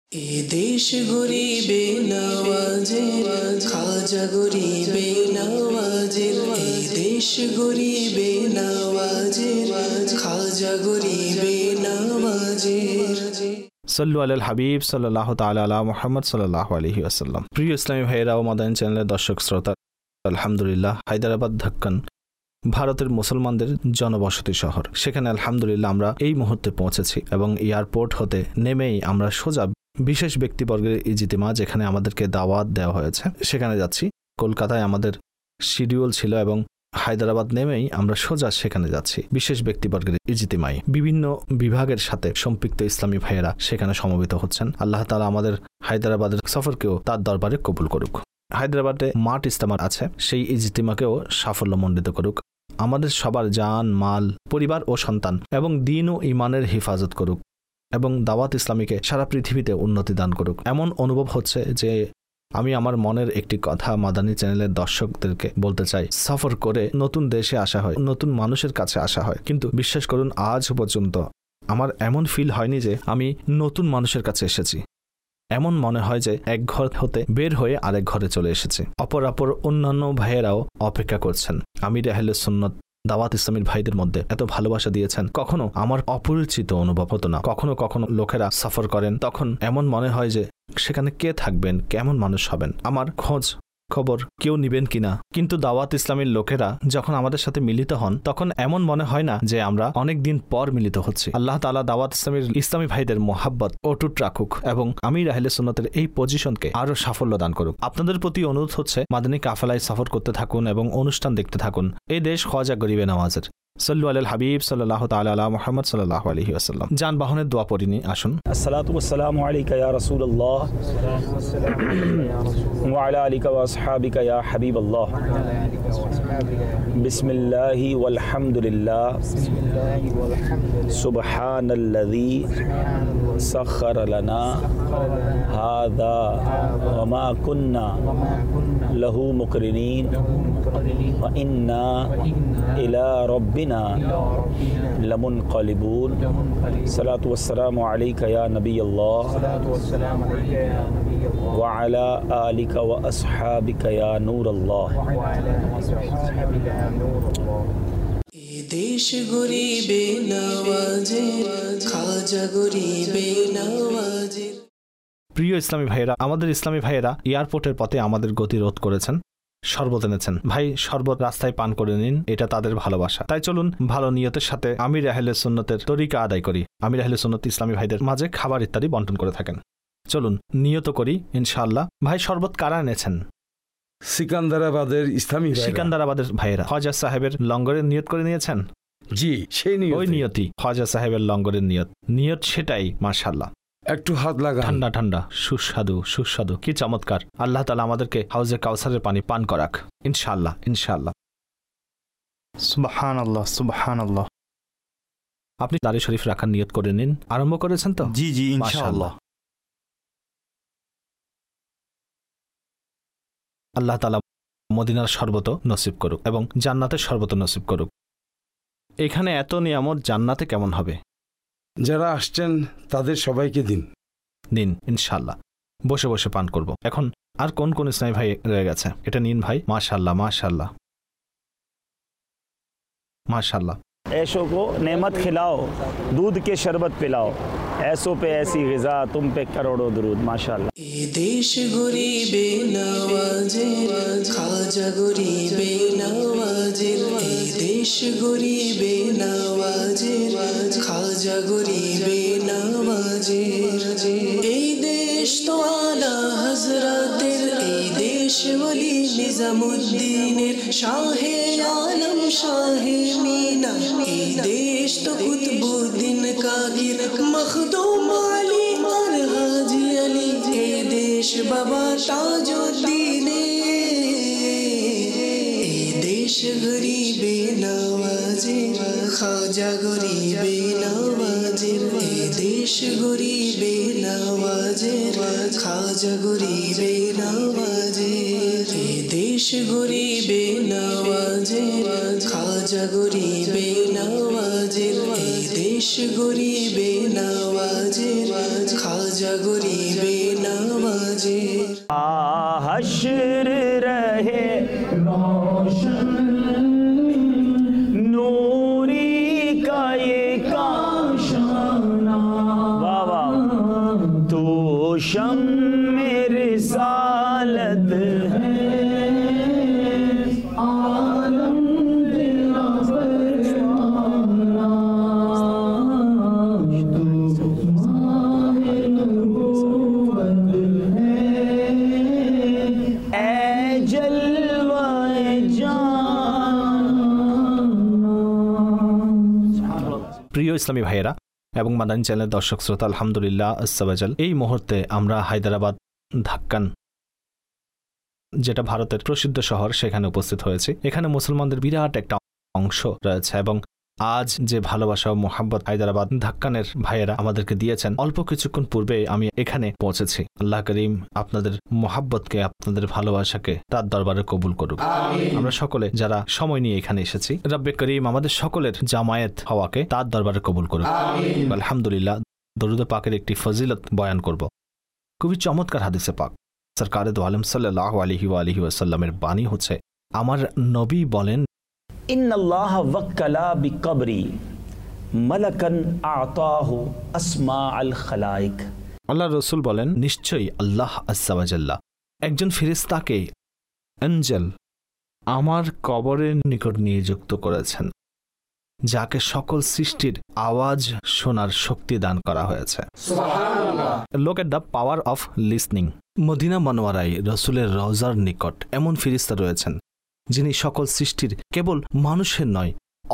এ দেশ গরিবে নওয়াজের, খাজা গরিবে নওয়াজের। এ দেশ গরিবে নওয়াজের, খাজা গরিবে নওয়াজের। সাল্লু আলাল হাবিব সাল্লাল্লাহু তাআলা আলা মুহাম্মদ সাল্লাল্লাহু আলাইহি ওয়াসাল্লাম। প্রিয় ইসলামী ভাইয়েরা ও মাদানী চ্যানেলের দর্শক শ্রোতা, আলহামদুলিল্লাহ হায়দ্রাবাদ ধাক্কান ভারতের মুসলমানদের জনবসতি শহর। সেখানে আলহামদুলিল্লাহ আমরা এই মুহূর্তে পৌঁছেছি এবং এয়ারপোর্ট হতে নেমেই আমরা সোজা বিশেষ ব্যক্তিবর্গের ইজতিমা, যেখানে আমাদেরকে দাওয়াত দেওয়া হয়েছে, সেখানে যাচ্ছি। কলকাতায় আমাদের শিডিউল ছিল এবং হায়দ্রাবাদ নেমেই আমরা সোজা সেখানে যাচ্ছি বিশেষ ব্যক্তিবর্গের ইজতিমায়। বিভিন্ন বিভাগের সাথে সম্পৃক্ত ইসলামী ভাইয়েরা সেখানে সমবেত হচ্ছেন। আল্লাহ তাআলা আমাদের হায়দ্রাবাদের সফরকেও তার দরবারে কবুল করুক। হায়দ্রাবাদে মাঠ ইজতিমা আছে, সেই ইজতিমাকেও সাফল্যমণ্ডিত করুক। আমাদের সবার জান, মাল, পরিবার ও সন্তান এবং দিন ও ইমানের হেফাজত করুক এবং দাওয়াত ইসলামীকে সারা পৃথিবীতে উন্নতি দান করুক। এমন অনুভব হচ্ছে যে আমি আমার মনের একটি কথা মাদানী চ্যানেলের দর্শকদেরকে বলতে চাই। সফর করে নতুন দেশে আসা হয়, নতুন মানুষের কাছে আসা হয়, কিন্তু বিশ্বাস করুন আজ পর্যন্ত আমার এমন ফিল হয়নি যে আমি নতুন মানুষের কাছে এসেছি। এমন মনে হয় যে এক ঘর হতে বের হয়ে আরেক ঘরে চলে এসেছি। অপর অন্যান্য ভাইয়েরাও অপেক্ষা করছেন। আমির আহলে সুন্নাত দাওয়াত ইসলামীর ভাইদের মধ্যে এত ভালোবাসা দিয়েছেন, কখনো আমার অপরিচিত অনুভব হতো না। কখনো কখনো লোকেরা সফর করেন, তখন এমন মনে হয় যে সেখানে কে থাকবেন, কেমন মানুষ হবেন, আমার খোঁজ খবর কেউ নিবেন কিনা। কিন্তু দাওয়াত ইসলামীর লোকেরা যখন আমাদের সাথে মিলিত হন, তখন এমন মনে হয় না যে আমরা অনেক দিন পর মিলিত হচ্ছি। আল্লাহ তাআলা দাওয়াত ইসলামী ভাইদের মোহাব্বত অটুট রাখুক এবং আমির আহলে সুন্নাতের এই পজিশনকে আরো সাফল্য দান করুক। আপনাদের প্রতি অনুরোধ হচ্ছে মাদানী কাফেলায় সফর করতে থাকুন এবং অনুষ্ঠান দেখতে থাকুন। এই দেশ খাজা গরিবে নওয়াজের। সাল্লু আলাল হাবিব সাল্লাল্লাহু তাআলা আলা মুহাম্মদ সাল্লাল্লাহু আলাইহি ওয়াসাল্লাম। যানবাহনের দোয়া পড়িনি, আসুন। আসসালাতু ওয়াসসালামু আলাইকা ইয়া রাসূলুল্লাহ ওয়া আলা আলিকা ওয়া আসহাবিকা ইয়া হাবিবাল্লাহ। বিসমিল্লাহি ওয়াল হামদুলিল্লাহ সুবহানাল্লাযী সাখখারা লানা হাযা ওয়া মা কুন্না লাহু মুকরিনিন ওয়া ইন্না ইলা রাব্বিনা লামুনকালিবুন। সালাতু ওয়াসসালামু আলাইকা ইয়া নবিয়াল্লাহ ওয়া আলা আলিকা ওয়া আসহাবিকা ইয়া নূরাল্লাহ। এ দেশ গরিবে নওয়াজের, খাজা গরিবে নওয়াজের। প্রিয় ইসলামী ভাইয়েরা, আমাদের ইসলামী ভাইয়েরা এয়ারপোর্টের পথে আমাদের গতিরোধ করেছেন, শরবত এনেছেন। ভাই, শরবত রাস্তায় পান করে নিন, এটা তাদের ভালোবাসা। তাই চলুন ভালো নিয়তের সাথে আমির আহলে সুন্নতের তরিকা আদায় করি। আমির আহলে সুন্নত ইসলামী ভাইদের মাঝে খাবার ইত্যাদি বন্টন করে থাকেন। চলুন নিয়ত করি ইনশাআল্লাহ। ভাই, শরবত কারা এনেছেন? সিকান্দারাবাদের ইসলামী সিকান্দারাবাদের ভাইয়েরা খাজা সাহেবের লঙ্গরের নিয়ত করে নিয়েছেন। জি, সেই নিয়ত, ওই নিয়তি খাজা সাহেবের লঙ্গরের নিয়ত সেটাই। মাশাআল্লাহ, একটু হাত লাগা, ঠান্ডা ঠান্ডা, সুস্বাদু সুস্বাদু, কি চমৎকার। আল্লাহ তাআলা আমাদেরকে হাউজে কাউসারের পানি পান করাক ইনশাআল্লাহ ইনশাআল্লাহ। সুবহানাল্লাহ সুবহানাল্লাহ। আপনি দাড়ি শরীফ রাখার নিয়ত করে নিন। আরম্ভ করেছেন তো? জি জি ইনশাআল্লাহ। আল্লাহ তাআলা মদিনার শরবত নসিব করুক এবং জান্নাতের শরবত নসিব করুক। এখানে এত নিয়ামত, জান্নাতে কেমন হবে? যারা আসছেন তাদের সবাইকে দিন ইনশাআল্লাহ। বসে বসে পান করব। এখন আর কোন কোন ইসলামী ভাই রয়ে গেছে, এটা নিন ভাই। মাশাআল্লাহ মাশাআল্লাহ মাশাআল্লাহ। ऐशों को नेमत खिलाओ, दूध के शरबत पिलाओ, ऐसों पे ऐसी ग़िज़ा, तुम पे करोड़ों दुरूद। माशाअल्लाह। এ দেশ গরিবে নওয়াজের, খাজা গরিবে নওয়াজের। এ দেশ গরিবে নওয়াজের, খাজা গরিবে নওয়াজের। এই দেশ তো আলা হযরতের, এই দেশ ওলি নিজামুদ্দিনের, শাহে আলম শাহে মিনা। এই দেশ তো কুতুবুদ্দিন কাগির, মখদুম আলী আর হাজি আলী। এই দেশ বাবা তাজউদ্দিনের। এই দেশ গরিবে নওয়াজের, খাজা গরিবে নওয়াজের। এই দেশ গরিবে নওয়াজের, খাজা গরিবে নওয়াজের। এই দেশ গরিবে নওয়াজের, খাজা গরিবে নওয়াজের। এই দেশ গরিবে নওয়াজের খাজা গরিবে নওয়াজের हश्र रहे रोशन नूरी का ये काशाना बाबा तो शम्मे रिसालत है आलम तेरा परवाना तू माहे नबूवत है ऐ जलवाए जान। প্রিয় ইসলামী ভাইয়েরা এবং মাদানী চ্যানেলের দর্শক শ্রোতা, আলহামদুলিল্লাহ আজ্জাওয়াজাল, এই মুহূর্তে আমরা হায়দ্রাবাদ ধাক্কান, যেটা ভারতের প্রসিদ্ধ শহর, সেখানে উপস্থিত হয়েছি। এখানে মুসলমানদের বিরাট একটা অংশ রয়েছে এবং আজ যে ভালোবাসা ও মোহাব্বত হায়দ্রাবাদ ধাক্কানের ভাইয়েরা আমাদেরকে দিয়েছেন, অল্প কিছুক্ষণ পূর্বে আমি এখানে পৌঁছেছি। আল্লাহ করিম আপনাদের মোহাব্বতকে, আপনাদের ভালোবাসাকে তার দরবারে কবুল করুক। আমরা সকলে যারা সময় নিয়ে এখানে এসেছি, রব্বে করিম আমাদের সকলের জামায়াত হওয়াকে তার দরবারে কবুল করুক। আলহামদুলিল্লাহ, দরুদ পাকের একটি ফজিলত বয়ান করব। খুবই চমৎকার হাদিসে পাক, সরকারে দো আলম সাল্লাল্লাহু আলাইহি ওয়াসাল্লামের বাণী হচ্ছে, আমার নবী বলেন, ইন্নাল্লাহ ওয়াক্কালা বিকবরি মালাকান আতাহু আসমাআল খালাইক। আল্লাহ রসুল বলেন, নিশ্চয়ই আল্লাহ আজ্জাওয়াজাল্লাহ একজন ফেরেশতাকে, এঞ্জেল, আমার কবরের নিকট নিযুক্ত করেছেন, যাকে সকল সৃষ্টির আওয়াজ শোনার শক্তি দান করা হয়েছে। Look at the power of listening. Medina মনোয়ারায় রসুলের রওজার নিকট এমন ফেরেশতা রয়েছেন, যিনি সকল সৃষ্টির, কেবল মানুষের নয়,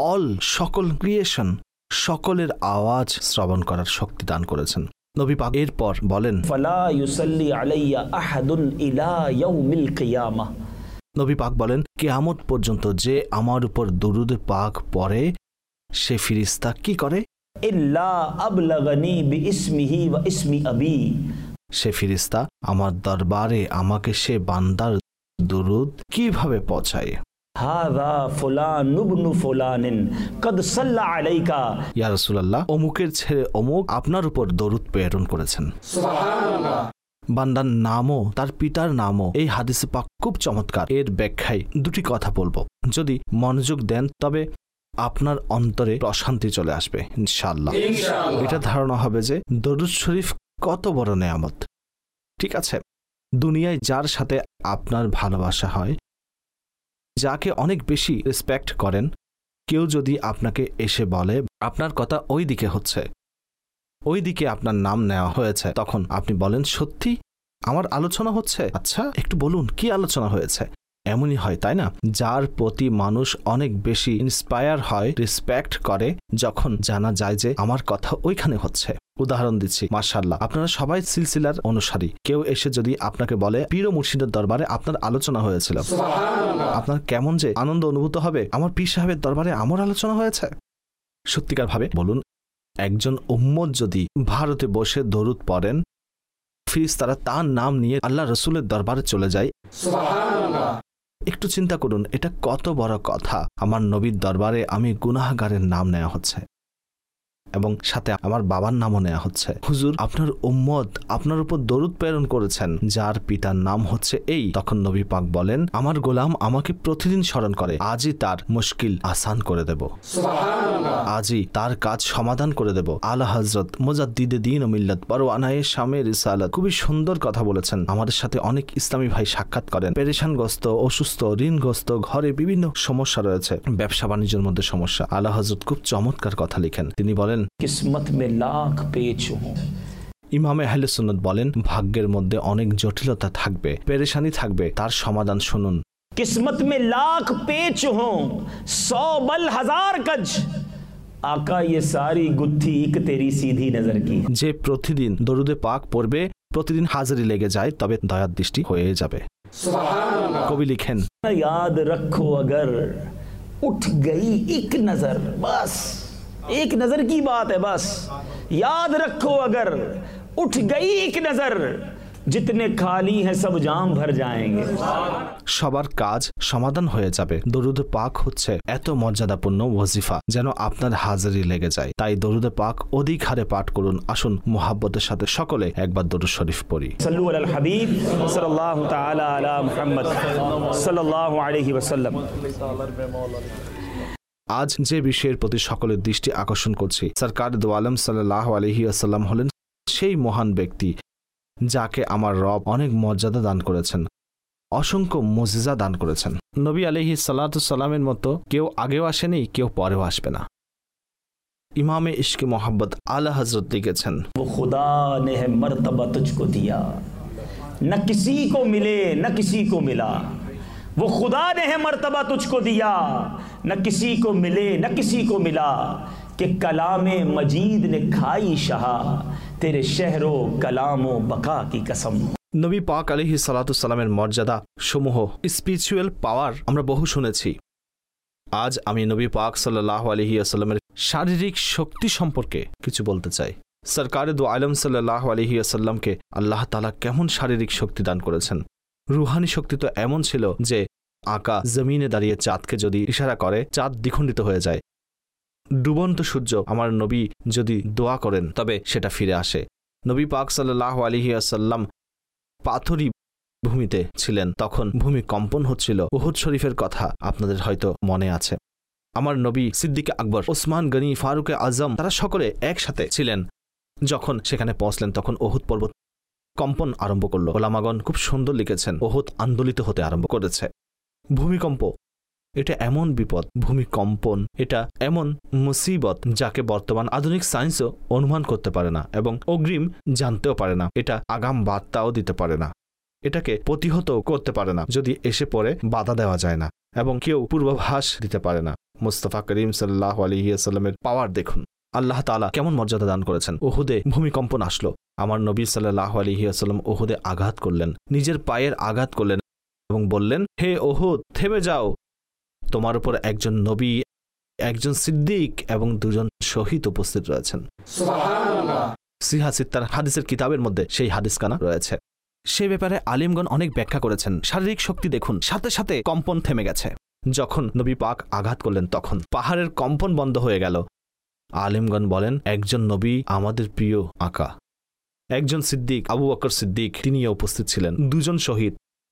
সকল ক্রিয়েশন, সকলের আওয়াজ শ্রবণ করার শক্তি দান করেছেন। নবী পাক এরপর বলেন, ফালা ইউসাল্লি আলাইয়া আহাদুন ইলা ইয়াউমিল কিয়ামাহ। নবী পাক বলেন, কিয়ামত পর্যন্ত যে আমার উপর দুরূদ পাক পড়ে, সে ফেরেশতা কি করে? ইল্লা আবলাগানি বিইসমিহি ওয়া ইসমি আবি। সে ফেরেশতা আমার দরবারে আমাকে সে বান্দার দুরূদ কিভাবে পৌঁছায়? হাযা ফুলান ইবনু ফুলানিন কদ সাল্লা আলাইকা। ইয়া রাসূলুল্লাহ, অমুকের ছেলে অমুক আপনার উপর দরুদ প্রেরণ করেছেন। সুবহানাল্লাহ। বান্দার নামও তার পিতার নামও এই হাদিসে পাক খুব চমৎকার। এর ব্যাখ্যায় দুটি কথা বলবো, যদি মনোযোগ দেন তবে আপনার অন্তরে প্রশান্তি চলে আসবে ইনশাআল্লাহ। এটা ধারণা হবে যে দরুদ শরীফ কত বড় নেয়ামত। ঠিক আছে, দুনিয়ায় যার সাথে আপনার ভালোবাসা হয়, যাকে অনেক বেশি রেসপেক্ট করেন, কেউ যদি আপনাকে এসে বলে আপনার কথা ওই দিকে হচ্ছে, ওই দিকে আপনার নাম নেওয়া হয়েছে, তখন আপনি বলেন, সত্যি আমার আলোচনা হচ্ছে? আচ্ছা, একটু বলুন কি আলোচনা হয়েছে। এমনই হয়, তাই না? যার প্রতি মানুষ অনেক বেশি ইন্সপায়ার হয়, রেসপেক্ট করে, যখন জানা যায় যে আমার কথা ওইখানে হচ্ছে। উদাহরণ দিচ্ছি, মাশাআল্লাহ, আপনারা সবাই সিলসিলার অনুসারী। কেউ এসে যদি আপনাকে বলে পীর ও মুর্শিদের দরবারে আপনার আলোচনা হয়েছিল, আপনার কেমন যে আনন্দ অনুভূত হবে, আমার পীর সাহেবের দরবারে আমার আলোচনা হয়েছে। সত্যিকার ভাবে বলুন, একজন উম্মত যদি ভারতে বসে দরুদ পড়েন, ফেরেশতারা তার নাম নিয়ে আল্লাহ রসুলের দরবারে চলে যায়। একটু চিন্তা করুন, এটা কত বড় কথা। আমার নবীর দরবারে আমি গুনাহগারের নাম নেওয়া হচ্ছে এবং সাথে আমার বাবার নামও নেওয়া হচ্ছে। হুজুর, আপনার উম্মত আপনার উপর দরুদ প্রেরণ করেছেন, যার পিতার নাম হচ্ছে এই। তখন নবী পাক বলেন, আমার গোলাম আমাকে প্রতিদিন স্মরণ করে, আজই তার মুশকিল আসান করে দেব, আজই তার কাজ সমাধান করে দেব। আলা হযরত মুজাদ্দিদে দ্বীন ও মিল্লাত পরওয়ানায়ে শামে রিসালাত খুবই সুন্দর কথা বলেছেন। আমাদের সাথে অনেক ইসলামী ভাই সাক্ষাৎ করেন, পেরেশানগ্রস্ত, অসুস্থ, ঋণগ্রস্ত, ঘরে বিভিন্ন সমস্যা রয়েছে, ব্যবসা বাণিজ্যের মধ্যে সমস্যা। আলা হযরত খুব চমৎকার কথা লিখেন। তিনি বলেন, কিসমত মে লাখ পেচ হো। ইমামে আহলে সুন্নাত বলেন, ভাগ্যের মধ্যে অনেক জটিলতা থাকবে, পেরেশানি থাকবে, তার সমাধান শুনুন। किस्मत में लाख पेच हों, 100 बल 1000 गज, आका ये सारी गुत्थी एक तेरी सीधी नजर की। যে প্রতিদিন দরুদে পাক পড়বে, প্রতিদিন হাজারি লেগে যায়, তবে দয়ার দৃষ্টি হয়ে যাবে। সুবহানাল্লাহ। কবি লিখেন, याद रखो अगर उठ गई एक नजर, बस एक नजर की बात है, बस याद रखो अगर उठ गई एक नजर, जितने खाली हैं सब जाम भर जाएंगे। সবার কাজ সমাধান হয়ে যাবে। দরুদ পাক হচ্ছে এত মর্যাদাপূর্ণ ওয়াজিফা যেন আপনার হাজারি লেগে যায়। তাই দরুদ পাক অধিক হারে পাঠ করুন। আসুন মুহাব্বতের সাথে সকলে একবার দরুদ শরীফ পড়ি। सल्लु अलल हबीब सल्लल्लाहु ताला अला मुहम्मद सल्लल्लाहु अलैहि वसल्लम। আজ যে বিষয়ের প্রতি সকলের দৃষ্টি আকর্ষণ করছি, সরকার দু আলম সাল্লাল্লাহু আলাইহি ওয়াসাল্লাম হলেন সেই মহান ব্যক্তি যাকে আমার রব অনেক মর্যাদা দান করেছেন, অসংখ্য মুজিজা দান করেছেন। নবী আলাইহিস সালাতু সালামের মতো কেউ আগেও আসেনি, কেউ পরেও আসবে না। ইমামে ইশকে মোহাম্মদ আলা হযরত লিখেছেন, वो खुदा ने है मर्तबा तुझको दिया, न किसी को मिले न किसी को मिला। वो खुदा ने है मर्तबा तुझको दिया, न किसी को मिले न किसी को मिला। कि कलामे मजीद ने खाई शाह, तेरे शहरो कलामो बका की कसम। নবী পাক আলাইহিস সালাতু সালামের মর্যাদা সমূহ, স্পিরিচুয়াল পাওয়ার আমরা বহু শুনেছি। আজ আমি নবী পাক সাল্লাল্লাহু আলাইহি ওয়াসাল্লামের শারীরিক শক্তি সম্পর্কে কিছু বলতে চাই। সরকার দু আলম সাল্লাল্লাহু আলাইহি ওয়াসাল্লামকে আল্লাহ তাআলা কেমন শারীরিক শক্তি দান করেছেন। রুহানি শক্তি তো এমন ছিল যে আকা জমিনে দাঁড়িয়ে চাঁদকে যদি ইশারা করে চাঁদ দ্বিখণ্ডিত হয়ে যায়। ডুবন্ত সূর্য আমার নবী যদি দোয়া করেন তবে সেটা ফিরে আসে। নবী পাক সাল্লাল্লাহু আলাইহি ওয়াসাল্লাম পাথরি ভূমিতে ছিলেন, তখন ভূমি কম্পন হচ্ছিল। উহুদ শরীফের কথা আপনাদের হয়তো মনে আছে। আমার নবী সিদ্দিক আকবর, ওসমান গনি, ফারুক আজম তারা সকলে একসাথে ছিলেন। যখন সেখানে পৌঁছলেন তখন উহুদ পর্বত কম্পন আরম্ভ করল। ওলামাগণ খুব সুন্দর লিখেছেন, উহুদ আন্দোলিত হতে আরম্ভ করেছে। ভূমিকম্প এটা এমন বিপদ, ভূমিকম্পন এটা এমন মুসিবত যাকে বর্তমান আধুনিক সায়েন্সও অনুমান করতে পারে না এবং অগ্রিম জানতেও পারে না। এটা আগাম বার্তাও দিতে পারে না, এটাকে প্রতিহত করতে পারে না। যদি এসে পড়ে বাধা দেওয়া যায় না এবং কেউ পূর্বাভাস দিতে পারে না। মুস্তাফা করিম সাল্লাল্লাহু আলাইহি ওয়াসাল্লামের পাওয়ার দেখুন, আল্লাহ তাআলা কেমন মর্যাদা দান করেছেন। উহুদে ভূমিকম্পন আসলো, আমার নবী সাল্লাল্লাহু আলাইহি ওয়াসাল্লাম উহুদে আঘাত করলেন, নিজের পায়ের আঘাত করলেন এবং বললেন, হে উহুদ থেমে যাও, তোমার উপর একজন নবী, একজন সিদ্দিক এবং দুজন শহীদ উপস্থিত রয়েছেন। সুবহানাল্লাহ। সিহা সিত্তার হাদিসের কিতাবের মধ্যে সেই হাদিসখানা রয়েছে। সে ব্যাপারে আলিমগণ অনেক ব্যাখ্যা করেছেন। শারীরিক শক্তি দেখুন, সাথে সাথে কম্পন থেমে গেছে। যখন নবী পাক আঘাত করলেন তখন পাহাড়ের কম্পন বন্ধ হয়ে গেল। আলিমগণ বলেন, একজন নবী আমাদের প্রিয় আকা, একজন সিদ্দিক আবু বকর সিদ্দিক তিনিও উপস্থিত ছিলেন। দুজন শহীদ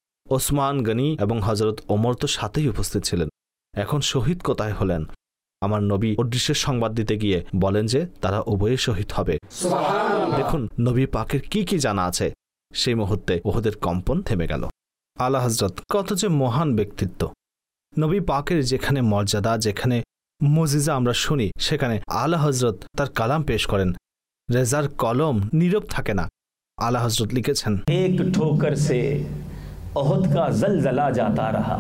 ওসমান গনি এবং হযরত ওমর তো সাথেই উপস্থিত ছিলেন। এখন শহীদ কোথায় হলেন? আমার নবী অদৃশ্যের সংবাদ দিতে গিয়ে বলেন যে তারা উভয়ে শহীদ হবে। দেখুন নবী পাকের কি কি জানা আছে। সেই মুহূর্তে উহুদের কম্পন থেমে গেল। আলা হযরত কত যে মহান ব্যক্তিত্ব। নবী পাকের যেখানে মর্যাদা, যেখানে মুজিজা আমরা শুনি, সেখানে আলা হযরত তার কালাম পেশ করেন। রেজার কলম নীরব থাকে না। আলা হযরত লিখেছেন, एक ठोकर से ओहद का जलजला जाता रहा,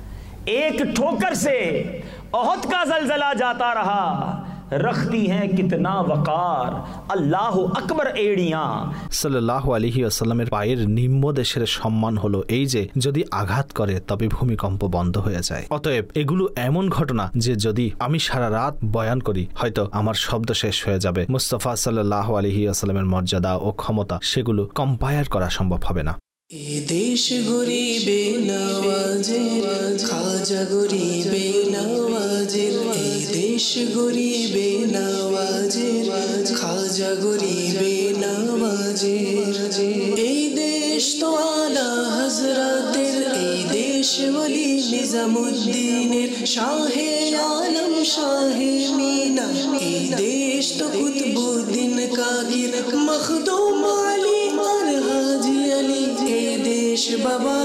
एक ठोकर से ओहद का जलजला जाता रहा। रखती हैं कितना वकार अल्लाह अकबर एड़ियां। সাল্লাল্লাহু আলাইহি ওয়াসাল্লামের পায়ের নিম্ন দেশের সম্মান হলো এই যে যদি আঘাত করে তবে ভূমিকম্প বন্ধ হয়ে যায়। অতএব এগুলো এমন ঘটনা যে যদি আমি সারা রাত বয়ান করি হয়তো আমার শব্দ শেষ হয়ে যাবে। মুস্তাফা সাল্লাল্লাহু আলাইহি ওয়াসাল্লামের মর্যাদা ও ক্ষমতা সেগুলো কম্পায়ার করা সম্ভব হবে না। এ দেশ গরিবে নওয়াজের, খাজা গরিবে নওয়াজের। এ দেশ গরিবে নওয়াজের, খাজা গরিবে নওয়াজের। এই দেশ তো আলা হযরতের, এই দেশ ওলি নিজামুদ্দিনের, শাহে আলম শাহে মিনা। এই দেশ তো কুতুবুদ্দিন কাগির, মখদুম আলী আর হাজি আলী। এ দেশ বাবা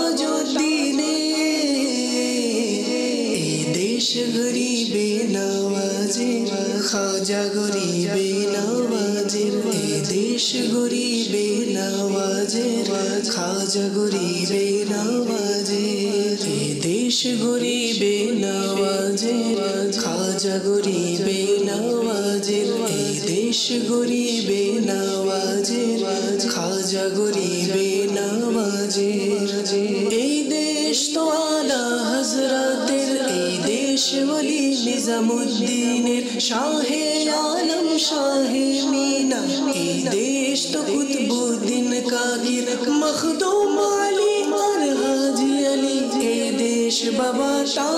তাজউদ্দিনের। এ দেশ গরিবে নওয়াজের, খাজা গরিবে নওয়াজের। এ দেশ গরিবে নওয়াজের, খাজা গরিবে নওয়াজের। এ দেশ গরিবে নওয়াজের, খাজা গরিবে নওয়াজের। এ দেশ গরিবে নওয়াজের, খাজা গরিবে নওয়াজের। এই দেশ তো আলা হযরতের, এই দেশ দেশ ওলি নিজামুদ্দিনের শাহে আলম শাহে মিনা এই দেশ তো কুতুবুদ্দিন কাগির মখদুম আলী আর হাজি আলী এই দেশ বাবা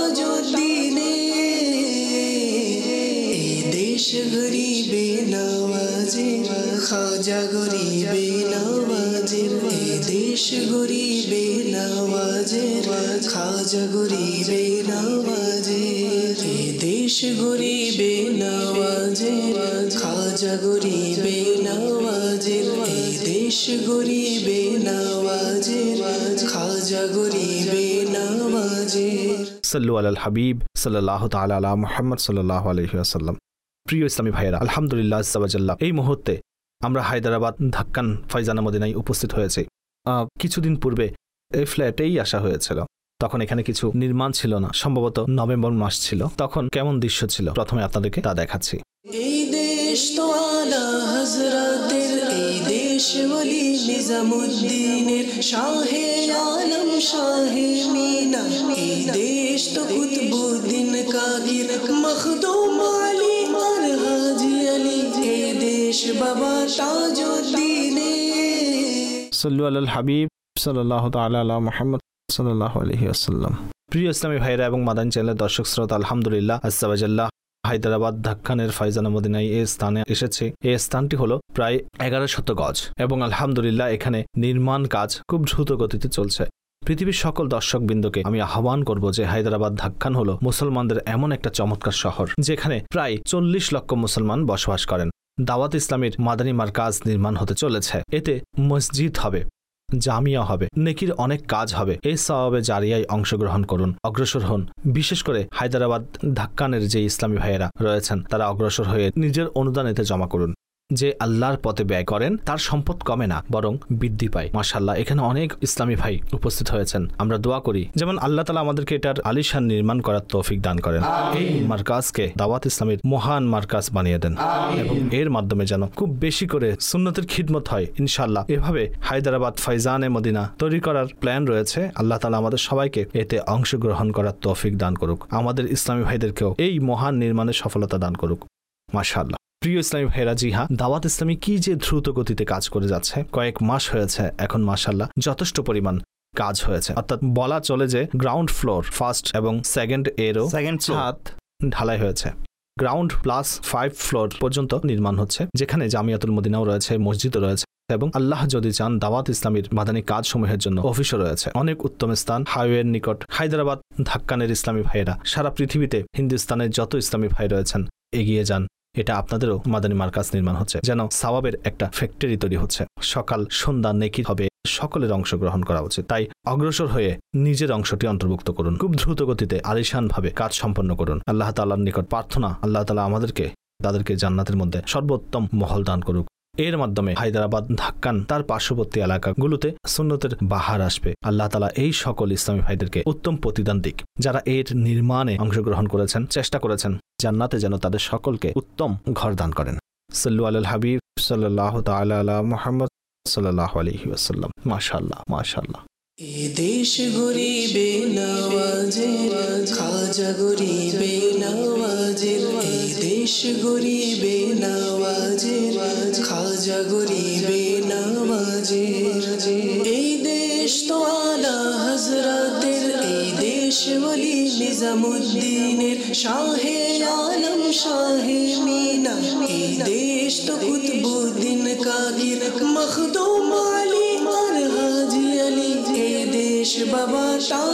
তাজউদ্দিনের দেশ গরিবে নওয়াজের খাজা গরিবে নওয়াজের দেশ গরিবে নওয়াজের খাজা গরিবে নওয়াজের দেশ গরিবে নওয়াজের খাজা গরিবে নওয়াজের দেশ গরিবে নওয়াজের খাজা গরিবে নওয়াজের। সাল্লু আলাল হাবিব সাল্লাল্লাহু তাআলা আলা মুহাম্মদ সাল্লাল্লাহু আলাইহি ওয়াসাল্লাম। প্রিয় ইসলামী ভাইয়েরা, আলহামদুলিল্লাহ আজ্জা ওয়া জাল্লা এই মুহূর্তে আমরা হায়দ্রাবাদ ধাক্কান ফাইজানা মদিনায় উপস্থিত হয়েছি। কিছুদিন পূর্বে এই ফ্ল্যাটেই আসা হয়েছিল। তখন এখানে কিছু নির্মাণ ছিল না, সম্ভবত নভেম্বর মাস ছিল। তখন কেমন দৃশ্য ছিল প্রথমে আপনাদেরকে তা দেখাচ্ছি। এই দেশ তো আলা হযরতের এই দেশ ওলি নিজামুদ্দিনের শাহে আলম শাহে মিনা এই দেশ তো কুতুবুদ্দিন কাগির মখদুম আলী আর হাজি আলী এই দেশ বাবা তাজউদ্দিনের। সাল্লু আলাল হাবিব সাল্লাল্লাহু তাআলা আলা মুহাম্মদ সাল্লাল্লাহু আলাইহি ওয়াসাল্লাম। প্রিয় ইসলামী ভাইরা এবং মাদানী চ্যানেলের দর্শক শ্রোতা, আলহামদুলিল্লাহ আজ্জা ওয়া জাল্লা হায়দ্রাবাদ ধাক্কানের ফাইজানা মদিনায় এই স্থানে এসেছে। এই স্থানটি হলো প্রায় 1100 গজ এবং আলহামদুলিল্লাহ এখানে নির্মাণ কাজ খুব দ্রুত গতিতে চলছে। পৃথিবীর সকল দর্শকবৃন্দকে আমি আহ্বান করব যে হায়দ্রাবাদ ধাক্কান হলো মুসলমানদের এমন একটা চমৎকার শহর যেখানে প্রায় 40 লক্ষ মুসলমান বসবাস করেন। দাওয়াত ইসলামীর মাদানী মার্কাজ নির্মাণ হতে চলেছে। এতে মসজিদ হবে, জামিয়া হবে, নেকির অনেক কাজ হবে। এই সওয়াবে জারিয়ায় অংশগ্রহণ করুন, অগ্রসর হন। বিশেষ করে হায়দ্রাবাদ ধাক্কানের যে ইসলামী ভাইয়েরা রয়েছেন তারা অগ্রসর হয়ে নিজের অনুদান এতে জমা করুন। যে আল্লাহর পথে ব্যয় করেন তার সম্পদ কমে না, বরং বৃদ্ধি পায়। মাশাআল্লাহ, এখানে অনেক ইসলামী ভাই উপস্থিত হয়েছেন। আমরা দোয়া করি যেমন আল্লাহ তাআলা আমাদেরকে এটার আলিশান নির্মাণ করার তৌফিক দান করেন। এই মার্কাজকে দাওয়াত ইসলামীর মহান মার্কাজ বানিয়ে দেন এবং এর মাধ্যমে যেন খুব বেশি করে সুন্নতের খিদমত হয় ইনশাআল্লাহ। এভাবে হায়দ্রাবাদ ফাইজানে মদিনা তৈরি করার প্ল্যান রয়েছে। আল্লাহ তাআলা আমাদের সবাইকে এতে অংশগ্রহণ করার তৌফিক দান করুক। আমাদের ইসলামী ভাইদেরকেও এই মহান নির্মাণের সফলতা দান করুক। মাশাআল্লাহ। প্রিয় ইসলামী ভাইরা, জি হ্যাঁ, দাওয়াত ইসলামী কি যে দ্রুত গতিতে কাজ করে যাচ্ছে। কয়েক মাস হয়েছে, এখন মাশাআল্লাহ যথেষ্ট পরিমাণ কাজ হয়েছে। অর্থাৎ বলা চলে যে গ্রাউন্ড ফ্লোর, ফার্স্ট এবং সেকেন্ড এরও ছাদ ঢালাই হয়েছে। গ্রাউন্ড প্লাস 5 ফ্লোর পর্যন্ত নির্মাণ হচ্ছে, যেখানে জামিয়াতুল মদিনাও রয়েছে, মসজিদও রয়েছে এবং আল্লাহ যদি চান দাওয়াত ইসলামীর মাদানী কাজসমূহের জন্য অফিসও রয়েছে। অনেক উত্তম স্থান, হাইওয়ের নিকট হায়দ্রাবাদ ধাক্কানের ইসলামী ভাইয়েরা সারা পৃথিবীতে হিন্দুস্তানের যত ইসলামী ভাই রয়েছেন এগিয়ে যান। এটা আপনাদেরও মাদানী মার্কাজ নির্মাণ হচ্ছে, যেন সওয়াবের একটা ফ্যাক্টরি তৈরি হচ্ছে। সকাল সন্ধ্যা নেকি হবে, সকলের অংশগ্রহণ করা উচিত। তাই অগ্রসর হয়ে নিজের অংশটি অন্তর্ভুক্ত করুন, খুব দ্রুত গতিতে আলিশান ভাবে কাজ সম্পন্ন করুন। আল্লাহ তাআলার নিকট প্রার্থনা, আল্লাহ তাআলা তাদেরকে জান্নাতের মধ্যে সর্বোত্তম মহল দান করুক। এর মাধ্যমে হায়দ্রাবাদ ধাক্কান তার পার্শ্ববর্তী এলাকাগুলোতে সুন্নতের বাহার আসবে। আল্লাহ তাআলা এই সকল ইসলামী ভাইদেরকে উত্তম প্রতিদান দিক, যারা এর নির্মাণে অংশগ্রহণ করেছেন, চেষ্টা করেছেন। জান্নাতে যেন তাদের সকলকে উত্তম ঘর দান করেন। সাল্লু আলাল হাবিব সাল্লাল্লাহু তাআলা আলা মুহাম্মদ সাল্লাল্লাহু আলাইহি ওয়াসাল্লাম। মাশাআল্লাহ, মাশাআল্লাহ। এ দেশ গরিবে নওয়াজের খাজা গরিবে নওয়াজের এ দেশ গরিবে নওয়াজের খাজা গরিবে নওয়াজের এই দেশ তো আলা হযরতের এই দেশ ওলি নিজামুদ্দিনের শাহে আলম শাহে মিনা এই দেশ তো কুতুবুদ্দিন কাগির মখদুম আলী আর হাজি আলী এই দেশ বাবা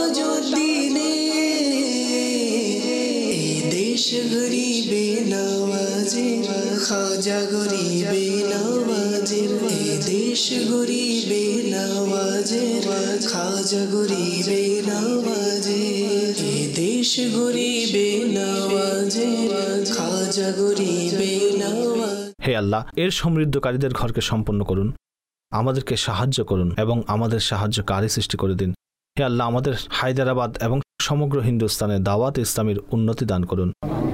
তাজউদ্দিনের দেশ গরিবে নওয়াজের খাজা গরিবে নওয়াজের দেশ গরিবে নওয়াজের খাজা গরিবে নওয়াজের দেশ গরিবে নওয়াজের খাজা গরিবে নওয়াজের। হে আল্লাহ, এর সমৃদ্ধকারীদের ঘরকে সম্পন্ন করুন, আমাদেরকে সাহায্য করুন এবং আমাদের সাহায্যকারী সৃষ্টি করে দিন। হে আল্লাহ, আমাদের হায়দ্রাবাদ এবং সমগ্র হিন্দুস্তানে দাওয়াত ইসলামীর উন্নতি দান করুন।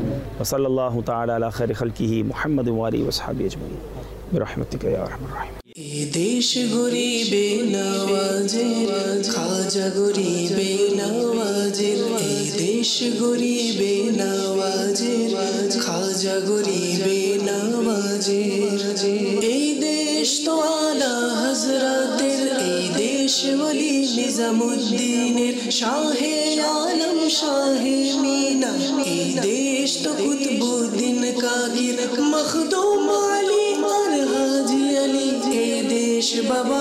ওয়াসাল্লাল্লাহু তাআলা আলা খায়রি খালকিহি মুহাম্মাদ ওয়া আলিহি ওয়া সাহবিহি আজমাইন বিরহমাতিকা ইয়া আরহামার রাহিমিন। এ দেশ গরিবে নওয়াজের, খাজা গরিবে নওয়াজের। এ দেশ গরিবে নওয়াজের, খাজা গরিবে নওয়াজের। এই দেশ তো আলা হযরতের, এই দেশ ওলি নিজামুদ্দিনের, শাহে আলম শাহে মিনা। এই দেশ তো কুতুবুদ্দিন কাগির, মখদুম আলী আর হাজি আলী। এ দেশ বাবা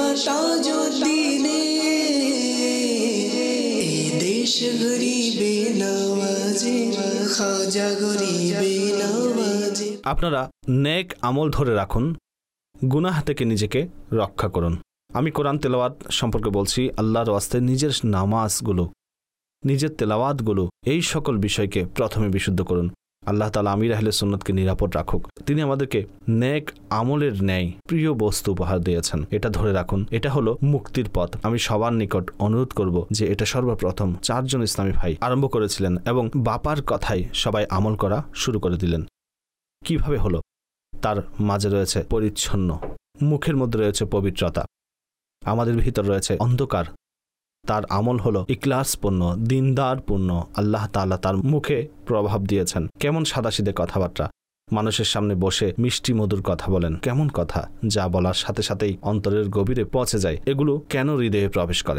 তাজউদ্দিনের। এ দেশ গরিবে নওয়াজের, খাজা গরিবে নওয়াজের। আপনারা নেক আমল ধরে রাখুন, গুনাহ থেকে নিজেকে রক্ষা করুন। আমি কোরআন তেলাওয়াত সম্পর্কে বলছি। আল্লাহর ওয়াস্তে নিজের নামাজগুলো, নিজের তেলাওয়াতগুলো, এই সকল বিষয়কে প্রথমে বিশুদ্ধ করুন। আল্লাহ তাআলা আমির আহলে সুন্নাতকে নিরাপদ রাখুক। তিনি আমাদেরকে নেক আমলের ন্যায় প্রিয় বস্তু উপহার দিয়েছেন। এটা ধরে রাখুন। এটা হলো মুক্তির পথ। আমি সবার নিকট অনুরোধ করব যে এটা সর্বপ্রথম 4 জন ইসলামী ভাই আরম্ভ করেছিলেন এবং বাপার কথায় সবাই আমল করা শুরু করে দিলেন। কিভাবে হলো? তার মাঝে রয়েছে পরিচ্ছন্ন, মুখের মধ্যে রয়েছে পবিত্রতা, আমাদের ভিতর রয়েছে অন্ধকার। তার আমল হলো ইখলাসপূর্ণ, দিনদারপূর্ণ। আল্লাহ তাআলা তার মুখে প্রভাব দিয়েছেন। কেমন সাদাসিধে কথাবার্তা, মানুষের সামনে বসে মিষ্টি মধুর কথা বলেন। কেমন কথা, যা বলার সাথে সাথেই অন্তরের গভীরে পৌঁছে যায়। এগুলো কেন হৃদয়ে প্রবেশ করে?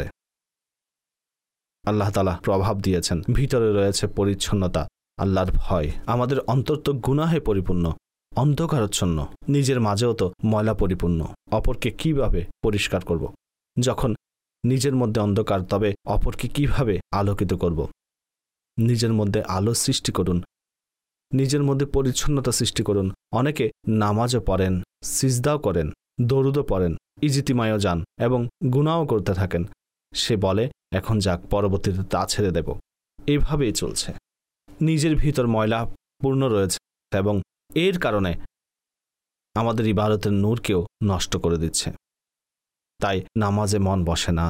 আল্লাহ তাআলা প্রভাব দিয়েছেন। ভিতরে রয়েছে পরিচ্ছন্নতা, আল্লাহর ভয়। আমাদের অন্তর তো গুনাহে পরিপূর্ণ, অন্ধকারচ্ছন্ন। নিজের মাঝেও তো ময়লা পরিপূর্ণ। অপরকে কিভাবে পরিষ্কার করব? যখন নিজের মধ্যে অন্ধকার, তবে অপরকে কিভাবে আলোকিত করব? নিজের মধ্যে আলো সৃষ্টি করুন, নিজের মধ্যে পরিচ্ছন্নতা সৃষ্টি করুন। অনেকে নামাজও পড়েন, সিজদাও করেন, দরুদও পড়েন, ইজতিমায়ও যান এবং গুনাহও করতে থাকেন। সে বলে এখন যাক, পরবর্তীতে তা ছেড়ে দেব। এভাবেই চলছে। নিজের ভিতর ময়লা পূর্ণ রয়েছে এবং এর কারণে আমাদের ইবাদতের নূরকেও নষ্ট করে দিচ্ছে। তাই নামাজে মন বসে না,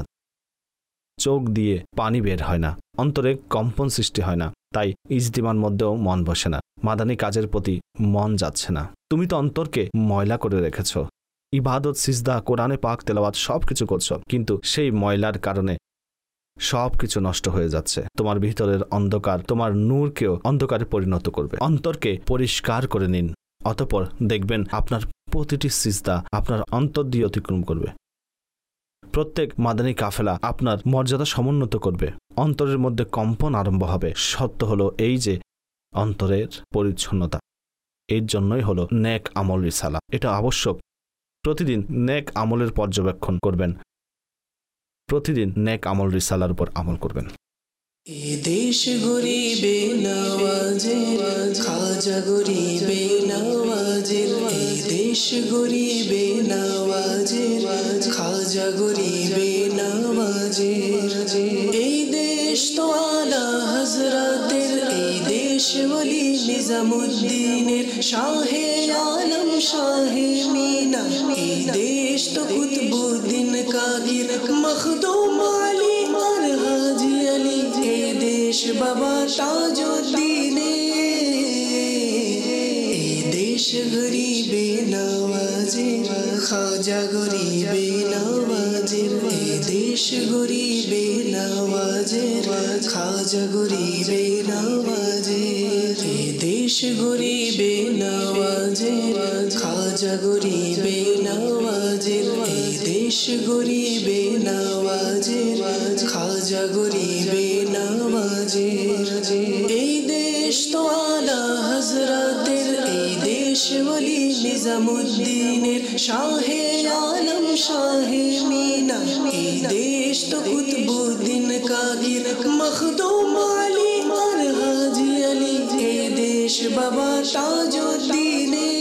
চোখ দিয়ে পানি বের হয় না, অন্তরে কম্পন সৃষ্টি হয় না। তাই ইজতিমার মধ্যেও মন বসে না, মাদানী কাজের প্রতি মন যাচ্ছে না। তুমি তো অন্তরকে ময়লা করে রেখেছ। ইবাদত, সিজদা, কোরআনে পাক তেলাওয়াত সবকিছু করছো, কিন্তু সেই ময়লার কারণে সবকিছু নষ্ট হয়ে যাচ্ছে। তোমার ভিতরের অন্ধকার তোমার নূরকেও অন্ধকারে পরিণত করবে। অন্তরকে পরিষ্কার করে নিন, অতঃপর দেখবেন আপনার প্রতিটি সিজদা আপনার অন্তর দিয়ে অতিক্রম করবে। প্রত্যেক মাদানী কাফেলা আপনার মর্যাদা সমুন্নত করবে। অন্তরের মধ্যে কম্পন আরম্ভ হবে। সত্য হলো এই যে অন্তরের পরিচ্ছন্নতা। এর জন্যই হলো নেক আমল রিসালা। এটা আবশ্যক। প্রতিদিন নেক আমলের পর্যবেক্ষণ করবেন, প্রতিদিন নেক আমল রিসালার উপর আমল করবেন। এ দেশ গরিবে নওয়াজের, খাজা গরিবে নওয়াজের। এ দেশ গরিবে নওয়াজের, খাজা গরিবে নওয়াজের। এই দেশ তো আলা হযরতের, এই দেশ ওলি নিজামুদ্দিনের, শাহে আলম শাহে মিনা। এই দেশ তো কুতুবুদ্দিন কাগির, মখদুম আলী আর হাজি আলী। এ দেশ বাবা তাজউদ্দিনের। এ দেশ গরিবে নওয়াজের, খাজা গরিবে নওয়াজের। এ দেশ গরিবে নওয়াজের, খাজা গরিবে নওয়াজের। এ দেশ গরিবে নওয়াজের, খাজা গরিবে নওয়াজের। এ দেশ গরিবে নওয়াজের, খাজা গরিবে নওয়াজের। এই দেশ তো আলা হযরতের, এই দেশ ওলি নিজামুদ্দিনের, শাহে আলম শাহে মিনা। এই দেশ তো কুতুবুদ্দিন কাগির, মখদুম আলী আর হাজি আলী। এ দেশ বাবা তাজউদ্দিনের।